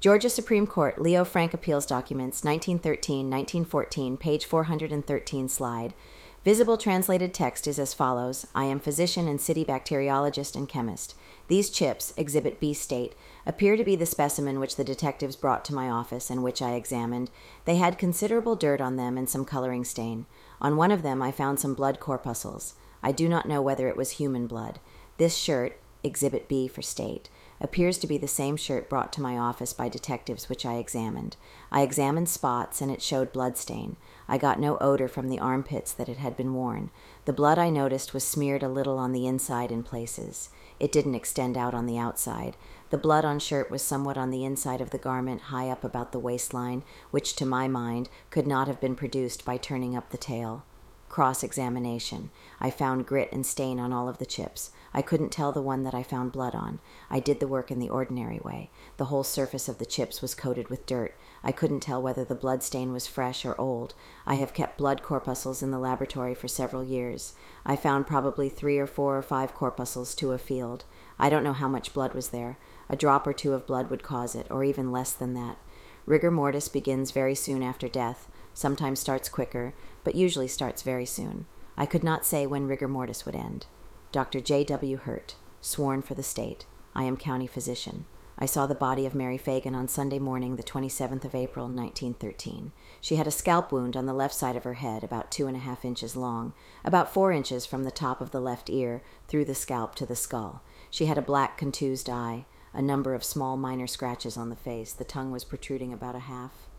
Georgia Supreme Court, Leo Frank Appeals Documents, 1913-1914, page 413, slide. Visible translated text is as follows. I am physician and city bacteriologist and chemist. These chips, Exhibit B state, appear to be the specimen which the detectives brought to my office and which I examined. They had considerable dirt on them and some coloring stain. On one of them I found some blood corpuscles. I do not know whether it was human blood. This shirt, Exhibit B for state, appears to be the same shirt brought to my office by detectives which I examined. I examined spots, and it showed bloodstain. I got no odor from the armpits that it had been worn. The blood I noticed was smeared a little on the inside in places. It didn't extend out on the outside. The blood on shirt was somewhat on the inside of the garment, high up about the waistline, which, to my mind, could not have been produced by turning up the tail. Cross-examination. I found grit and stain on all of the chips. I couldn't tell the one that I found blood on. I did the work in the ordinary way. The whole surface of the chips was coated with dirt. I couldn't tell whether the blood stain was fresh or old. I have kept blood corpuscles in the laboratory for several years. I found probably 3 or 4 or 5 corpuscles to a field. I don't know how much blood was there. A drop or 2 of blood would cause it, or even less than that. Rigor mortis begins very soon after death. Sometimes starts quicker, but usually starts very soon. I could not say when rigor mortis would end. Dr. J. W. Hurt, sworn for the state. I am county physician. I saw the body of Mary Fagan on Sunday morning, the 27th of April, 1913. She had a scalp wound on the left side of her head, about 2.5 inches long, about 4 inches from the top of the left ear, through the scalp to the skull. She had a black contused eye, a number of small minor scratches on the face. The tongue was protruding about a half.